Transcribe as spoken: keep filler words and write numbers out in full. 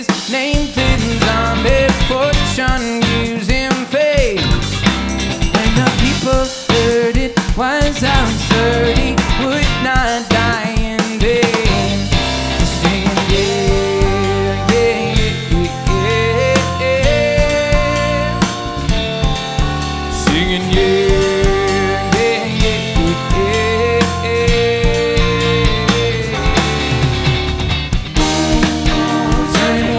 Named in zombie fortune using fate. When the people heard it was outside.